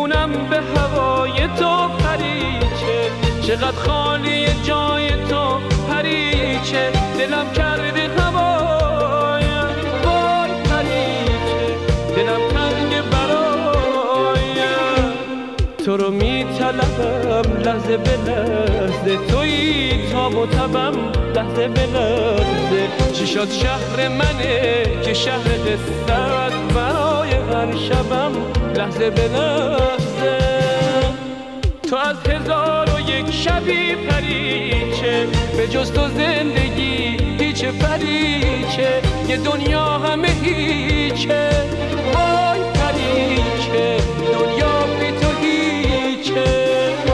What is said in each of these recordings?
میمونم به هوای تو پریچه، چقدر خالی جای تو پریچه، دلم کرده هوایم وای پریچه، دلم تنگ برایم. تو رو میطلبم لحظه به لحظه، تویی تاب و تبم لحظه به لحظه. چی شد شهر منه که شهر قصت، برای هر شبم لحظه به لحظه. تو از 1001 شبی پریچه، به جز تو زندگی هیچ پریچه، یه دنیا همه هیچه وای پریچه، دنیا بی تو هیچه.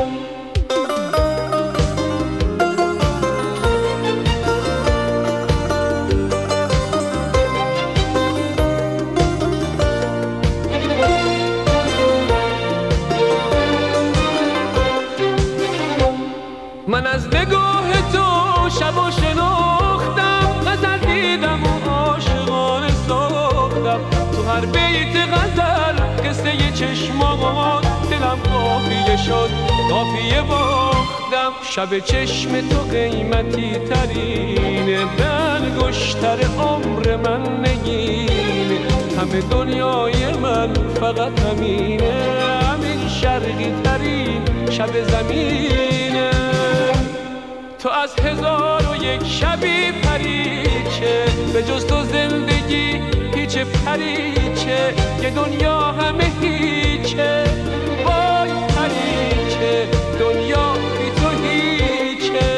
من از نگاه تو شب و شناختم، غزل دیدم و عاشقانه ساختم. تو هر بیت غزل قصه چشمات، دلم قافیه شد قافیه باختم. شب چشم تو قیمتی ترینه، به انگشتر عمر من نگینه. همه دنیای من فقط همینه، همین شرقی ترین شب زمینه. تو از 1001 شبی پریچه، به جز تو زندگی هیچ پریچه، یه دنیا همه هیچه وای پریچه، دنیا بی تو هیچه.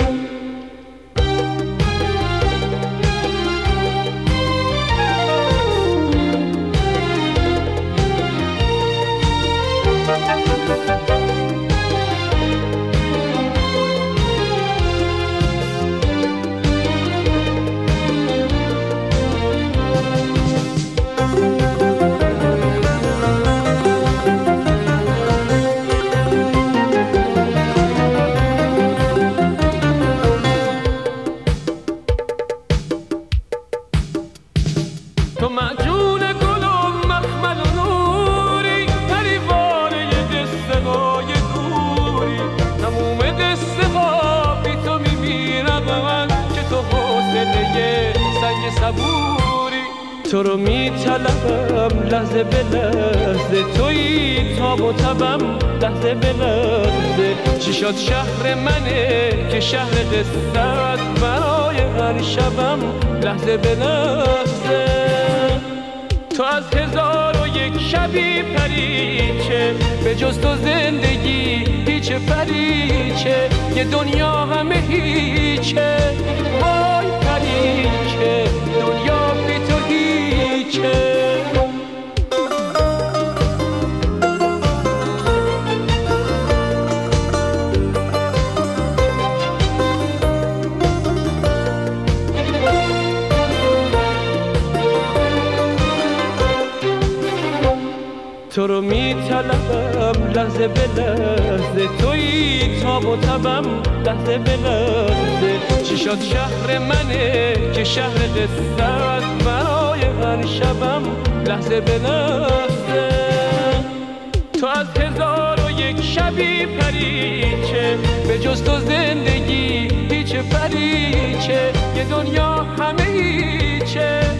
تو معجون گل و مخمل و نوری، پریوانه قصه های دوری. تموم قصه ها بی تو میمیرم، که تو حوصله سنگ صبوری. تو رو میطلبم لحظه به لحظه، تویی تاب و تبم لحظه به لحظه. چی شد شهر منه که شهر قصت، برای هر شبم لحظه به لحظه. تو از 1001 شبی پریچه، به جز تو زندگی هیچ پریچه، یه دنیا همه هیچه وای پریچه، دنیا بی تو هیچه. تو رو میطلبم لحظه به لحظه، تویی تاب و تبم لحظه به لحظه. چی شد شهر منه که شهر قصت، برای هر شبم لحظه به لحظه. تو از 1001 شبی پریچه، به جز تو زندگی هیچ پریچه، یه دنیا همه هیچه